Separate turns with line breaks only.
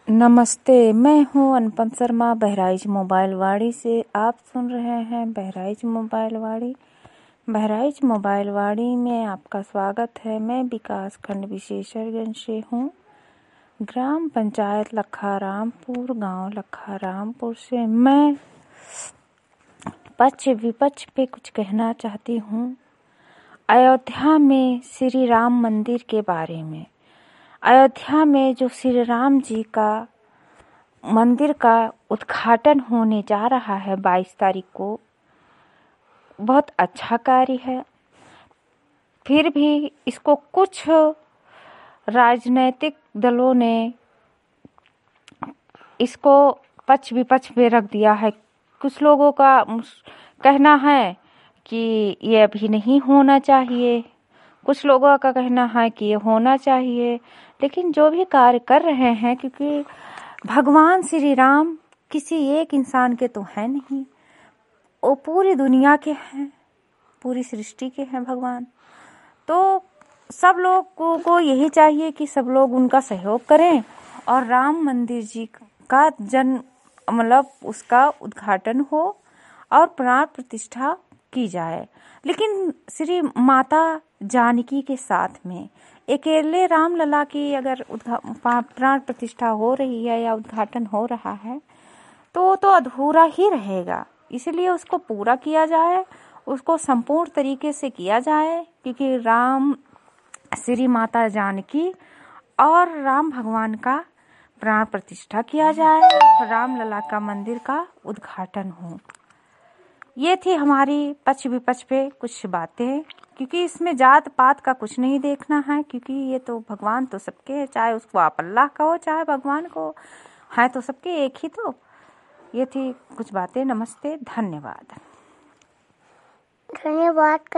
नमस्ते, मैं हूँ अनुपम शर्मा बहराइच मोबाइल वाड़ी से। आप सुन रहे हैं बहराइच मोबाइल वाड़ी। बहराइच मोबाइल वाड़ी में आपका स्वागत है। मैं विकास खंड विशेषज्ञ से हूँ। ग्राम पंचायत लखारामपुर, गांव लखारामपुर से मैं पक्ष विपक्ष पे कुछ कहना चाहती हूँ। अयोध्या में श्री राम मंदिर के बारे में। अयोध्या में जो श्री राम जी का मंदिर का उद्घाटन होने जा रहा है 22 तारीख को, बहुत अच्छा कार्य है। फिर भी इसको कुछ राजनीतिक दलों ने इसको पक्ष विपक्ष में रख दिया है। कुछ लोगों का कहना है कि ये अभी नहीं होना चाहिए, कुछ लोगों का कहना है कि ये होना चाहिए। लेकिन जो भी कार्य कर रहे हैं, क्योंकि भगवान श्री राम किसी एक इंसान के तो है नहीं, वो पूरी दुनिया के हैं, पूरी सृष्टि के हैं भगवान। तो सब लोगों को यही चाहिए कि सब लोग उनका सहयोग करें और राम मंदिर जी का उसका उद्घाटन हो और प्राण प्रतिष्ठा की जाए। लेकिन श्री माता जानकी के साथ में अकेले राम लला की अगर प्राण प्रतिष्ठा हो रही है या उद्घाटन हो रहा है तो अधूरा ही रहेगा। इसलिए उसको पूरा किया जाए, उसको संपूर्ण तरीके से किया जाए, क्योंकि राम श्री माता जानकी और राम भगवान का प्राण प्रतिष्ठा किया जाए, राम लला का मंदिर का उद्घाटन हो। ये थी हमारी पक्ष विपक्ष पे कुछ बातें, क्योंकि इसमें जात पात का कुछ नहीं देखना है, क्योंकि ये तो भगवान तो सबके है, चाहे उसको आप अल्लाह कहो चाहे भगवान को, है तो सबके एक ही। तो ये थी कुछ बातें। नमस्ते, धन्यवाद।